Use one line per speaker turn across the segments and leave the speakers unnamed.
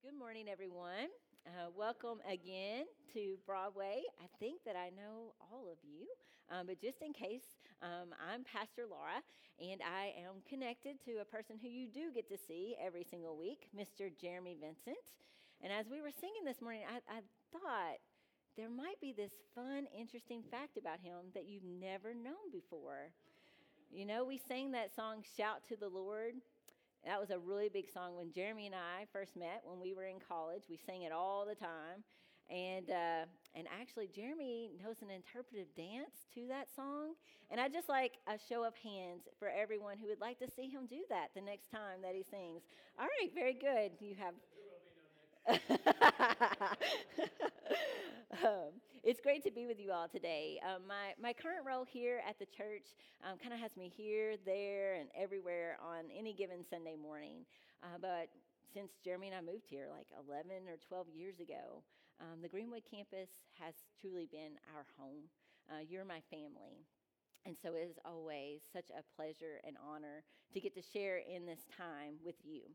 Good morning, everyone. Welcome again to Broadway. I think that I know all of you, but just in case, I'm Pastor Laura, and I am connected to a person who you do get to see every single week, Mr. Jeremy Vincent. And as we were singing this morning, I thought there might be this fun, interesting fact about him that you've never known before. You know, we sang that song, Shout to the Lord. That was a really big song when Jeremy and I first met when we were in college. We sang it all the time. And actually, Jeremy knows an interpretive dance to that song. And I just like a show of hands for everyone who would like to see him do that the next time that he sings. All right, very good. You have. It's great to be with you all today. My current role here at the church kind of has me here, there, and everywhere on any given Sunday morning. But since Jeremy and I moved here like 11 or 12 years ago, the Greenwood campus has truly been our home. You're my family. And so it is always such a pleasure and honor to get to share in this time with you.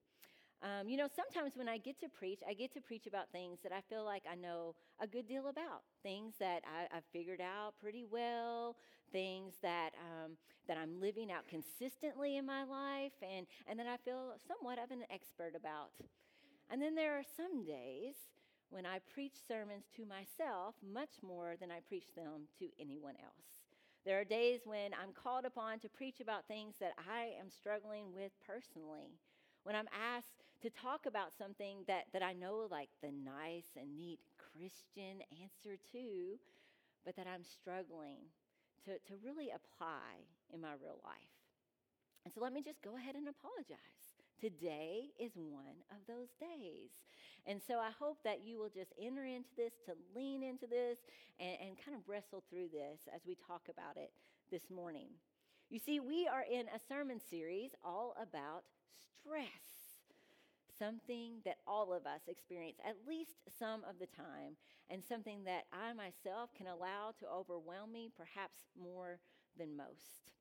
Sometimes when I get to preach about things that I feel like I know a good deal about, things that I've figured out pretty well, things that I'm living out consistently in my life, and that I feel somewhat of an expert about. And then there are some days when I preach sermons to myself much more than I preach them to anyone else. There are days when I'm called upon to preach about things that I am struggling with personally. When I'm asked to talk about something that I know like the nice and neat Christian answer to, but that I'm struggling to really apply in my real life. And so let me just go ahead and apologize. Today is one of those days. And so I hope that you will just enter into this, to lean into this, and kind of wrestle through this as we talk about it this morning. You see, we are in a sermon series all about stress, something that all of us experience at least some of the time, and something that I myself can allow to overwhelm me perhaps more than most.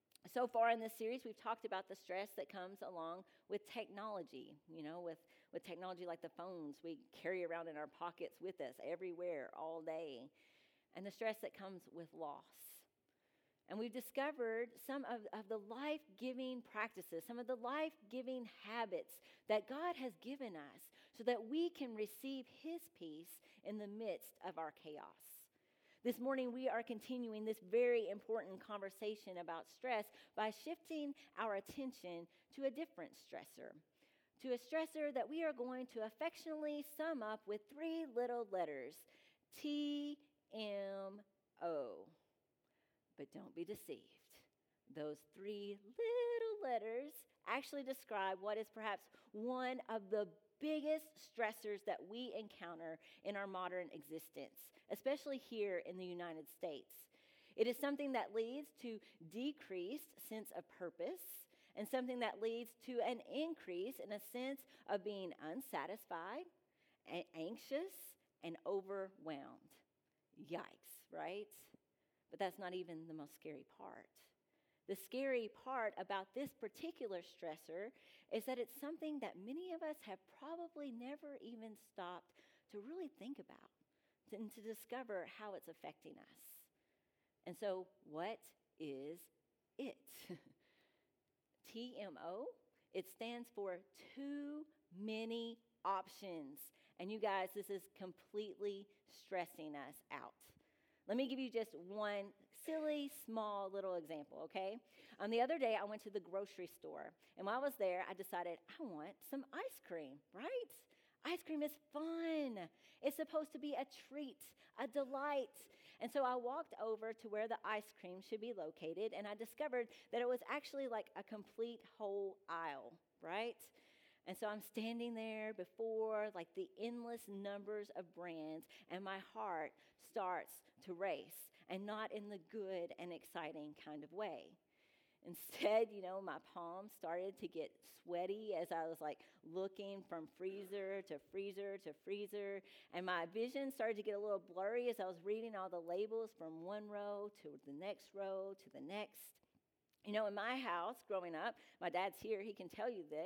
So far in this series, we've talked about the stress that comes along with technology, with technology like the phones we carry around in our pockets with us everywhere, all day, and the stress that comes with loss. And we've discovered some of the life-giving practices, some of the life-giving habits that God has given us so that we can receive His peace in the midst of our chaos. This morning, we are continuing this very important conversation about stress by shifting our attention to a different stressor, to a stressor that we are going to affectionately sum up with three little letters, TMO. But don't be deceived. Those three little letters actually describe what is perhaps one of the biggest stressors that we encounter in our modern existence, especially here in the United States. It is something that leads to decreased sense of purpose and something that leads to an increase in a sense of being unsatisfied, anxious, and overwhelmed. Yikes, right? But that's not even the most scary part. The scary part about this particular stressor is that it's something that many of us have probably never even stopped to really think about and to discover how it's affecting us. And so, what is it? TMO, it stands for too many options. And you guys, this is completely stressing us out. Let me give you just one silly, small little example, okay? The other day, I went to the grocery store, and while I was there, I decided I want some ice cream, right? Ice cream is fun. It's supposed to be a treat, a delight. And so I walked over to where the ice cream should be located, and I discovered that it was actually like a complete whole aisle, right? And so I'm standing there before like the endless numbers of brands, and my heart starts to race, and not in the good and exciting kind of way. Instead, my palms started to get sweaty as I was like looking from freezer to freezer to freezer, and my vision started to get a little blurry as I was reading all the labels from one row to the next row to the next. In my house growing up, my dad's here, he can tell you this.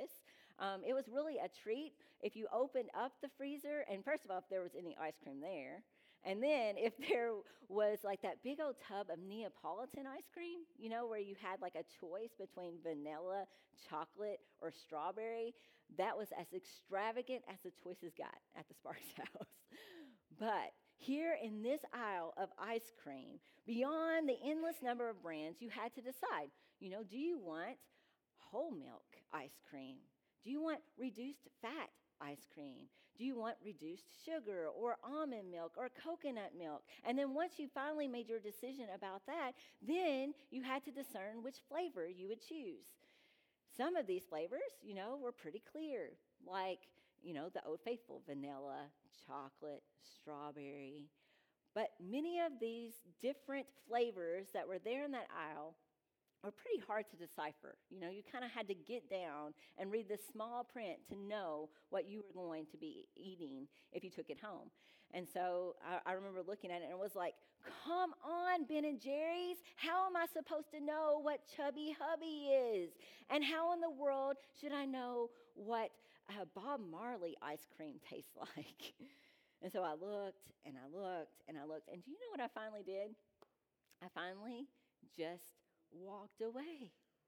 It was really a treat if you opened up the freezer, and first of all, if there was any ice cream there, and then if there was like that big old tub of Neapolitan ice cream, where you had like a choice between vanilla, chocolate, or strawberry, that was as extravagant as the choices got at the Sparks house. But here in this aisle of ice cream, beyond the endless number of brands, you had to decide, do you want whole milk ice cream? Do you want reduced fat ice cream? Do you want reduced sugar or almond milk or coconut milk? And then once you finally made your decision about that, then you had to discern which flavor you would choose. Some of these flavors, were pretty clear, like, the Old Faithful, vanilla, chocolate, strawberry. But many of these different flavors that were there in that aisle were pretty hard to decipher. You kind of had to get down and read the small print to know what you were going to be eating if you took it home. And so I remember looking at it and it was like, come on, Ben and Jerry's. How am I supposed to know what Chubby Hubby is? And how in the world should I know what Bob Marley ice cream tastes like? And so I looked and I looked and I looked. And do you know what I finally did? I finally just walked away,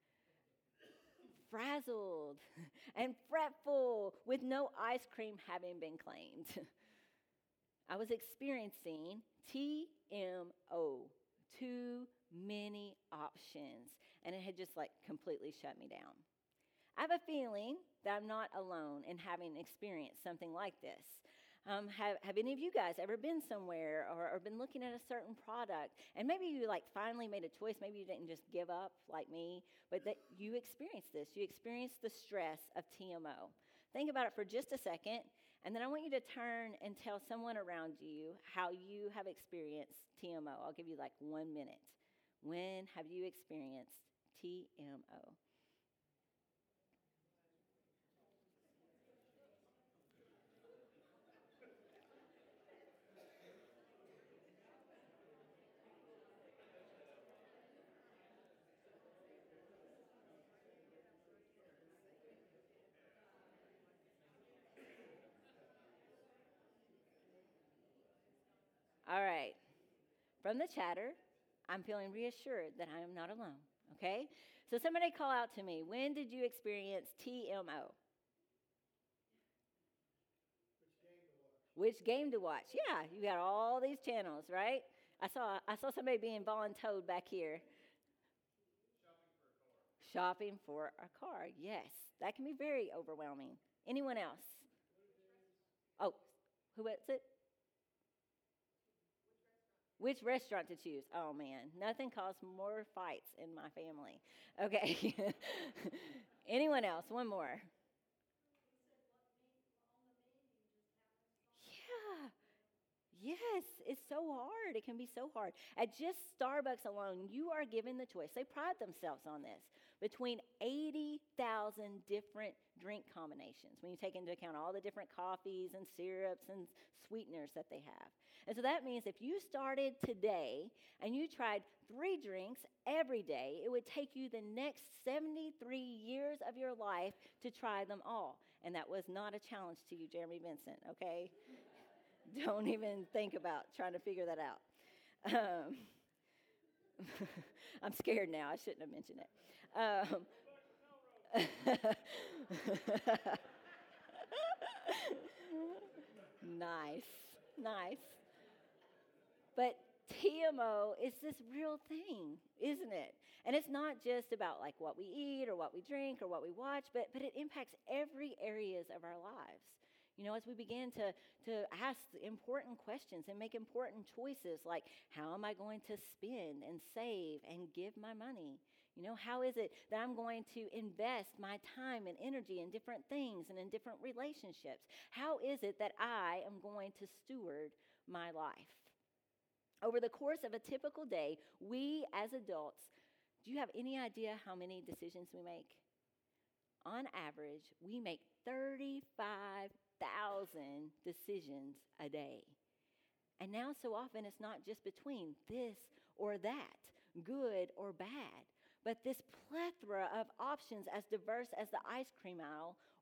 frazzled and fretful, with no ice cream having been claimed. I was experiencing TMO, too many options, and it had just like completely shut me down. I have a feeling that I'm not alone in having experienced something like this. Have any of you guys ever been somewhere or been looking at a certain product, and maybe you like finally made a choice? Maybe you didn't just give up like me, but that you experienced this. You experienced the stress of TMO. Think about it for just a second, and then I want you to turn and tell someone around you how you have experienced TMO. I'll give you like 1 minute. When have you experienced TMO? All right. From the chatter, I'm feeling reassured that I am not alone, okay? So somebody call out to me. When did you experience TMO? Which game to watch? Yeah, you got all these channels, right? I saw somebody being voluntoed back here. Shopping for a car. Yes, that can be very overwhelming. Anyone else? Oh, who is it? Which restaurant to choose? Oh man, nothing caused more fights in my family. Okay. Anyone else? One more. Yeah. Yes, it's so hard. It can be so hard. At just Starbucks alone, you are given the choice. They pride themselves on this. Between 80,000 different drink combinations when you take into account all the different coffees and syrups and sweeteners that they have. And so that means if you started today and you tried 3 drinks every day, it would take you the next 73 years of your life to try them all. And that was not a challenge to you, Jeremy Vincent, okay? Don't even think about trying to figure that out. I'm scared now. I shouldn't have mentioned it. Nice, nice. But TMO is this real thing, isn't it? And it's not just about like what we eat or what we drink or what we watch, but it impacts every areas of our lives. As we begin to ask important questions and make important choices like, how am I going to spend and save and give my money? How is it that I'm going to invest my time and energy in different things and in different relationships? How is it that I am going to steward my life? Over the course of a typical day, we as adults, do you have any idea how many decisions we make? On average, we make 35,000 decisions a day. And now so often it's not just between this or that, good or bad, but this plethora of options as diverse as the ice cream aisle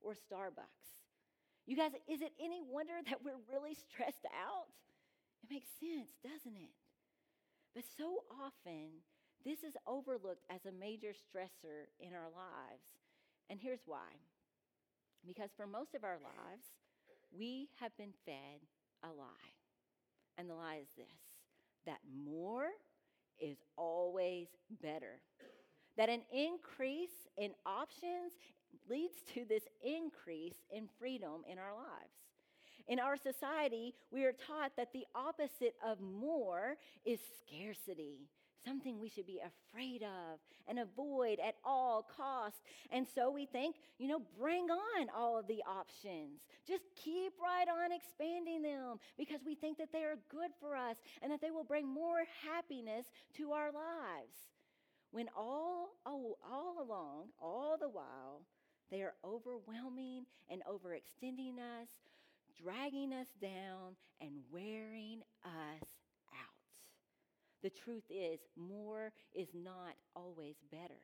or Starbucks. You guys, is it any wonder that we're really stressed out? It makes sense, doesn't it? But so often, this is overlooked as a major stressor in our lives. And here's why. Because for most of our lives, we have been fed a lie. And the lie is this, that more is always better. That an increase in options leads to this increase in freedom in our lives. In our society, we are taught that the opposite of more is scarcity, something we should be afraid of and avoid at all costs. And so we think, bring on all of the options. Just keep right on expanding them because we think that they are good for us and that they will bring more happiness to our lives. When all along, all the while, they are overwhelming and overextending us, dragging us down, and wearing us out. The truth is, more is not always better.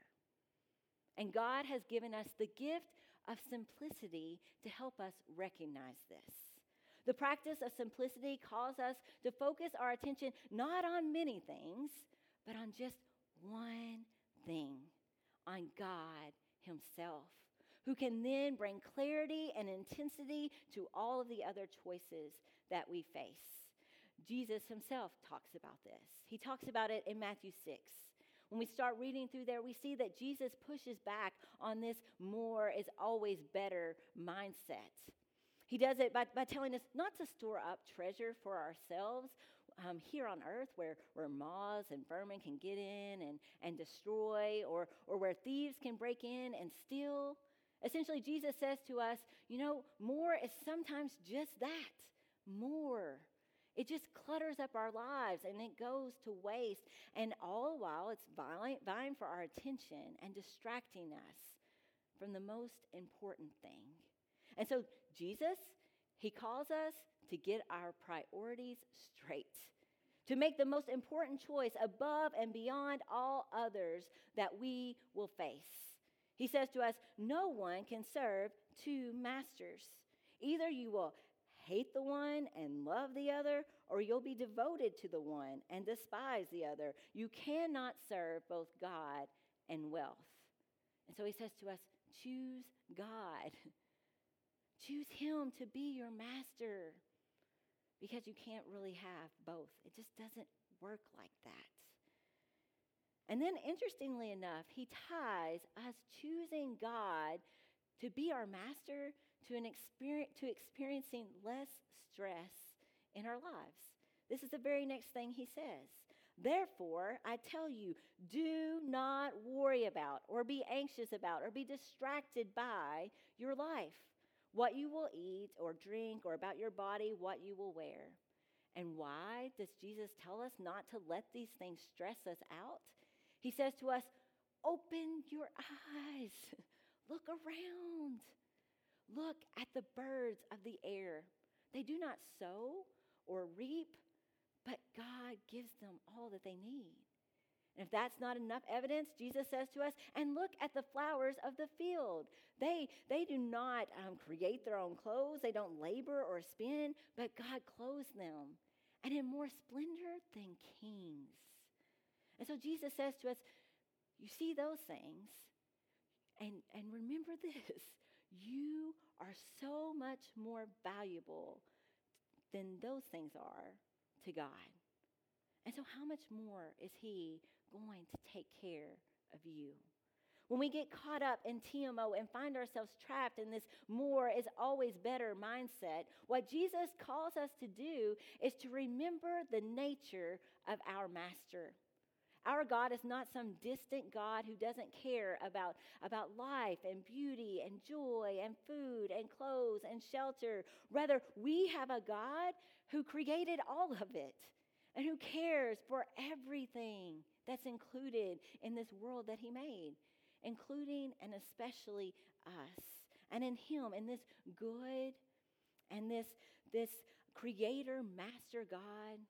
And God has given us the gift of simplicity to help us recognize this. The practice of simplicity calls us to focus our attention not on many things, but on just one thing, on God Himself, who can then bring clarity and intensity to all of the other choices that we face. Jesus Himself talks about this. He talks about it in Matthew 6. When we start reading through there, we see that Jesus pushes back on this more is always better mindset. He does it by telling us not to store up treasure for ourselves here on earth where moths and vermin can get in and destroy, or where thieves can break in and steal. Essentially, Jesus says to us, more is sometimes just that, more. It just clutters up our lives and it goes to waste. And all the while, it's vying for our attention and distracting us from the most important thing. And so Jesus, He calls us to get our priorities straight, to make the most important choice above and beyond all others that we will face. He says to us, no one can serve two masters. Either you will hate the one and love the other, or you'll be devoted to the one and despise the other. You cannot serve both God and wealth. And so He says to us, choose God. Choose Him to be your master, because you can't really have both. It just doesn't work like that. And then, interestingly enough, He ties us choosing God to be our master to experiencing less stress in our lives. This is the very next thing He says. Therefore, I tell you, do not worry about or be anxious about or be distracted by your life, what you will eat or drink, or about your body, what you will wear. And why does Jesus tell us not to let these things stress us out? He says to us, open your eyes, look around, look at the birds of the air. They do not sow or reap, but God gives them all that they need. And if that's not enough evidence, Jesus says to us, and look at the flowers of the field. They do not create their own clothes. They don't labor or spin, but God clothes them, and in more splendor than kings. And so Jesus says to us, you see those things, and remember this, you are so much more valuable than those things are to God. And so how much more is He going to take care of you? When we get caught up in TMO and find ourselves trapped in this more is always better mindset, what Jesus calls us to do is to remember the nature of our master. Our God is not some distant God who doesn't care about life and beauty and joy and food and clothes and shelter. Rather, we have a God who created all of it and who cares for everything that's included in this world that He made, including and especially us. And in Him, in this good and this creator, master God,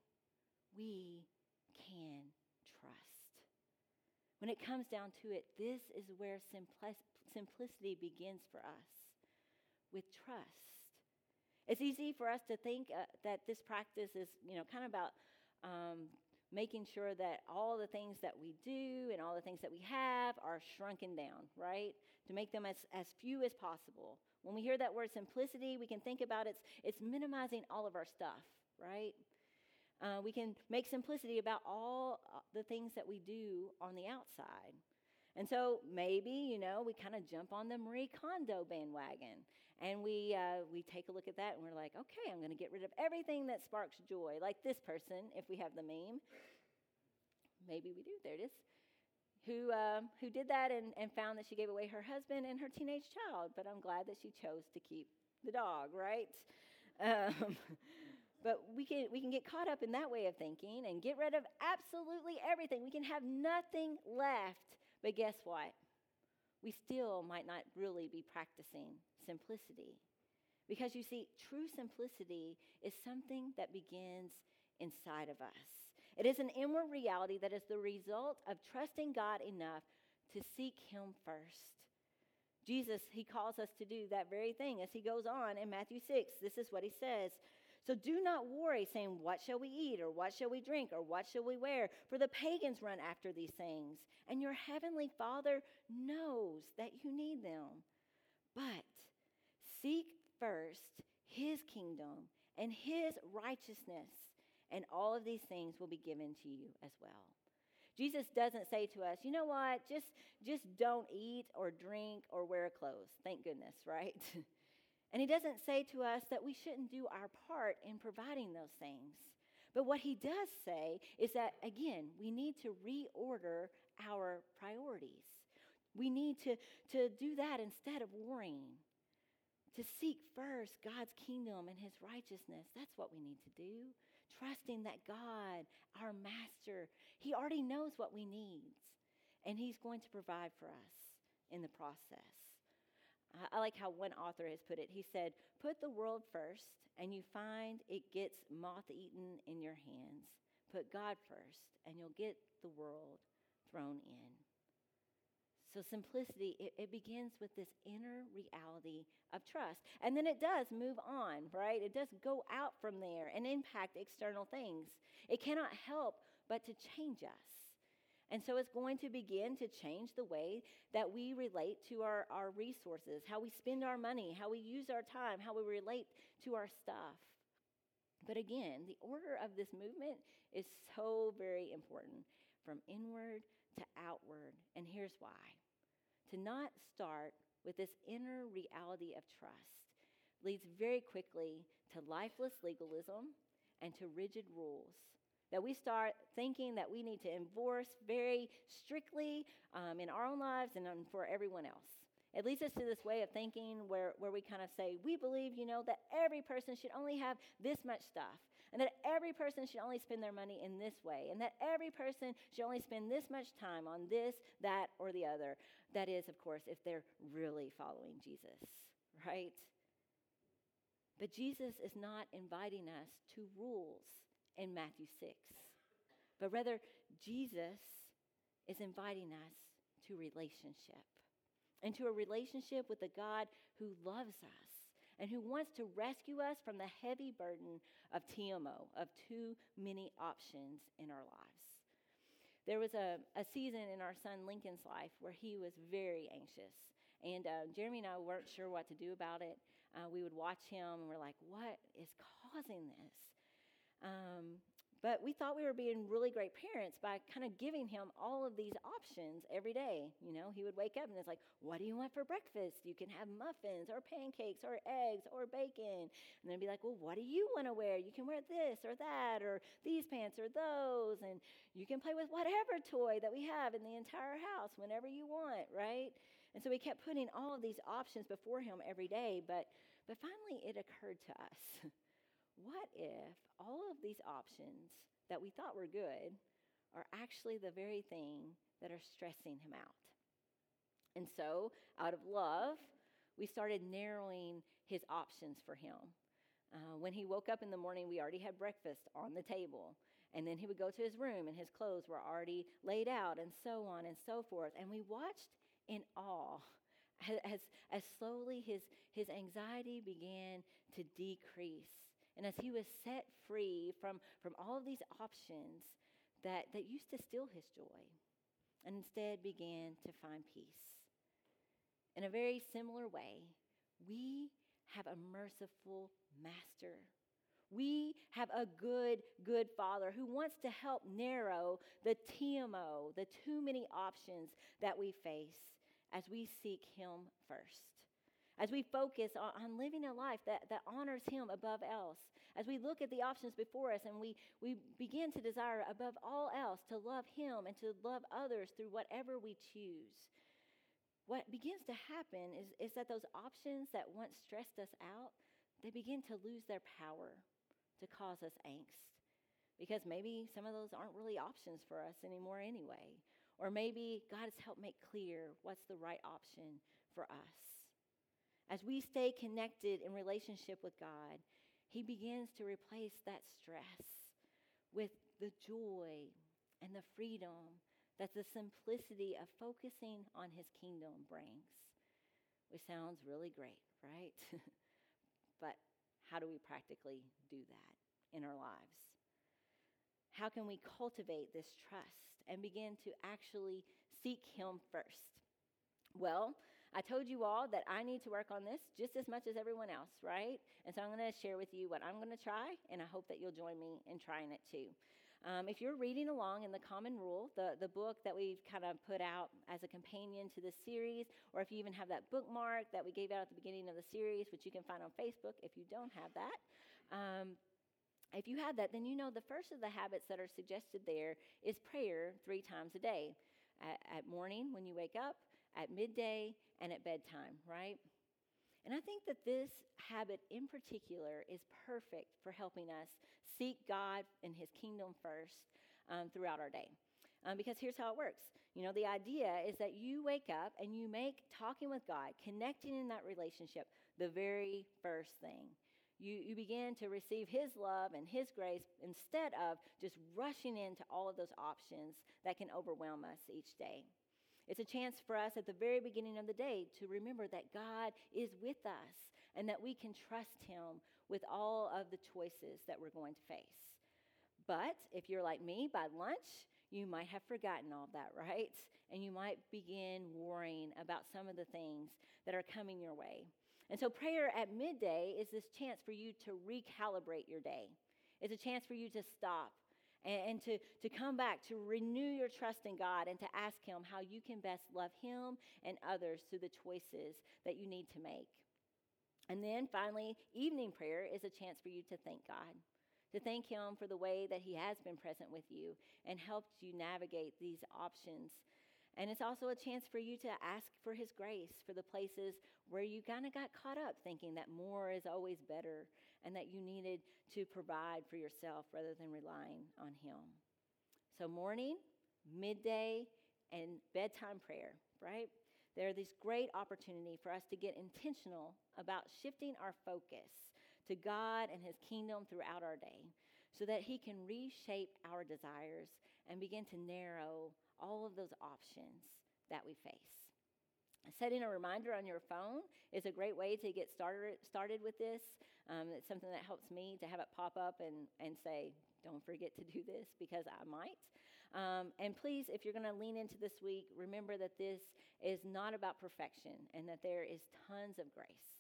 we can trust. When it comes down to it, this is where simplicity begins for us. with trust. It's easy for us to think that this practice is, kind of about making sure that all the things that we do and all the things that we have are shrunken down, right? To make them as few as possible. When we hear that word simplicity, we can think about it's minimizing all of our stuff, right? We can make simplicity about all the things that we do on the outside. And so maybe, we kind of jump on the Marie Kondo bandwagon and we take a look at that and we're like, okay, I'm going to get rid of everything that sparks joy, like this person, if we have the meme. Maybe we do, there it is. Who did that and found that she gave away her husband and her teenage child, but I'm glad that she chose to keep the dog, right? But we can get caught up in that way of thinking and get rid of absolutely everything. We can have nothing left. But guess what? We still might not really be practicing simplicity. Because you see, true simplicity is something that begins inside of us. It is an inward reality that is the result of trusting God enough to seek Him first. Jesus, He calls us to do that very thing as He goes on in Matthew 6. This is what He says. So do not worry, saying, what shall we eat, or what shall we drink, or what shall we wear? For the pagans run after these things, and your heavenly Father knows that you need them. But seek first His kingdom and His righteousness, and all of these things will be given to you as well. Jesus doesn't say to us, you know what, just don't eat or drink or wear clothes. Thank goodness, right? And He doesn't say to us that we shouldn't do our part in providing those things. But what He does say is that, again, we need to reorder our priorities. We need to do that instead of worrying. To seek first God's kingdom and His righteousness. That's what we need to do. Trusting that God, our master, He already knows what we need. And He's going to provide for us in the process. I like how one author has put it. He said, put the world first and you find it gets moth-eaten in your hands. Put God first and you'll get the world thrown in. So simplicity, it begins with this inner reality of trust. And then it does move on, right? It does go out from there and impact external things. It cannot help but to change us. And so it's going to begin to change the way that we relate to our resources, how we spend our money, how we use our time, how we relate to our stuff. But again, the order of this movement is so very important, from inward to outward. And here's why. To not start with this inner reality of trust leads very quickly to lifeless legalism and to rigid rules. That we start thinking that we need to enforce very strictly in our own lives and for everyone else. It leads us to this way of thinking where we kind of say, we believe, that every person should only have this much stuff, and that every person should only spend their money in this way, and that every person should only spend this much time on this, that, or the other. That is, of course, if they're really following Jesus, right? But Jesus is not inviting us to rules in Matthew 6. But rather, Jesus is inviting us to relationship. And to a relationship with a God who loves us and who wants to rescue us from the heavy burden of TMO, of too many options in our lives. There was a season in our son Lincoln's life where he was very anxious. And Jeremy and I weren't sure what to do about it. We would watch him and we're like, what is causing this? But we thought we were being really great parents by kind of giving him all of these options every day. He would wake up and it's like, what do you want for breakfast? You can have muffins or pancakes or eggs or bacon. And then be like, well, what do you want to wear? You can wear this or that or these pants or those. And you can play with whatever toy that we have in the entire house whenever you want, right? And so we kept putting all of these options before him every day. But finally it occurred to us. What if all of these options that we thought were good are actually the very thing that are stressing him out? And so, out of love, we started narrowing his options for him. When he woke up in the morning, we already had breakfast on the table. And then he would go to his room and his clothes were already laid out and so on and so forth. And we watched in awe as slowly his anxiety began to decrease. And as he was set free from all of these options that used to steal his joy, and instead began to find peace. In a very similar way, we have a merciful master. We have a good Father who wants to help narrow the TMO, the too many options that we face as we seek him first. As we focus on living a life that honors him above else. As we look at the options before us and we begin to desire above all else to love him and to love others through whatever we choose. What begins to happen is that those options that once stressed us out, they begin to lose their power to cause us angst. Because maybe some of those aren't really options for us anymore anyway. Or maybe God has helped make clear what's the right option for us. As we stay connected in relationship with God, he begins to replace that stress with the joy and the freedom that the simplicity of focusing on his kingdom brings. Which sounds really great, right? But how do we practically do that in our lives? How can we cultivate this trust and begin to actually seek him first? Well, I told you all that I need to work on this just as much as everyone else, right? And so I'm going to share with you what I'm going to try, and I hope that you'll join me in trying it too. If you're reading along in the Common Rule, the book that we've kind of put out as a companion to this series, or if you even have that bookmark that we gave out at the beginning of the series, which you can find on Facebook if you don't have that, if you have that, then you know the first of the habits that are suggested there is prayer 3 times a day. At morning when you wake up, at midday, and at bedtime, right? And I think that this habit in particular is perfect for helping us seek God and his kingdom first throughout our day. Because here's how it works. You know, the idea is that you wake up and you make talking with God, connecting in that relationship, the very first thing. You begin to receive his love and his grace instead of just rushing into all of those options that can overwhelm us each day. It's a chance for us at the very beginning of the day to remember that God is with us and that we can trust him with all of the choices that we're going to face. But if you're like me, by lunch, you might have forgotten all that, right? And you might begin worrying about some of the things that are coming your way. And so prayer at midday is this chance for you to recalibrate your day. It's a chance for you to stop and to come back, to renew your trust in God and to ask him how you can best love him and others through the choices that you need to make. And then finally, evening prayer is a chance for you to thank God, to thank him for the way that he has been present with you and helped you navigate these options. And it's also a chance for you to ask for his grace for the places where you kind of got caught up thinking that more is always better and that you needed to provide for yourself rather than relying on him. So morning, midday, and bedtime prayer, right? There are this great opportunity for us to get intentional about shifting our focus to God and his kingdom throughout our day so that he can reshape our desires and begin to narrow all of those options that we face. Setting a reminder on your phone is a great way to get started with this. It's something that helps me to have it pop up and say, don't forget to do this because I might. And please, if you're going to lean into this week, remember that this is not about perfection and that there is tons of grace.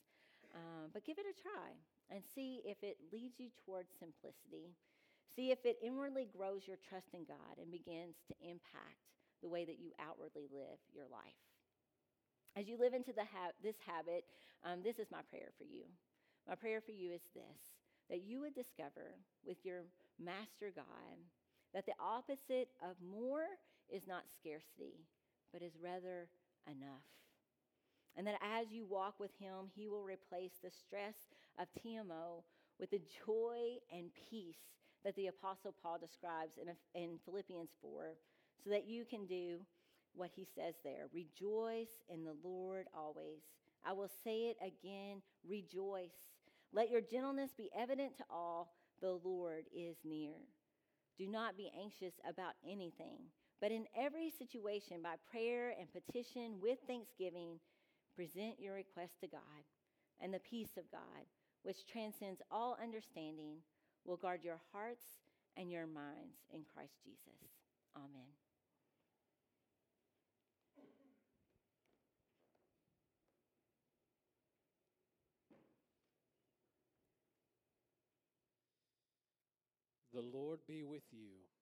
But give it a try and see if it leads you towards simplicity. See if it inwardly grows your trust in God and begins to impact the way that you outwardly live your life. As you live into this habit, this is my prayer for you. My prayer for you is this, that you would discover with your master God that the opposite of more is not scarcity, but is rather enough. And that as you walk with him, he will replace the stress of TMO with the joy and peace that the Apostle Paul describes in Philippians 4, so that you can do what he says there. Rejoice in the Lord always. I will say it again, rejoice. Let your gentleness be evident to all. The Lord is near. Do not be anxious about anything, but in every situation by prayer and petition with thanksgiving, Present your request to God, and the peace of God, which transcends all understanding, will guard your hearts and your minds in Christ Jesus. Amen.
The Lord be with you.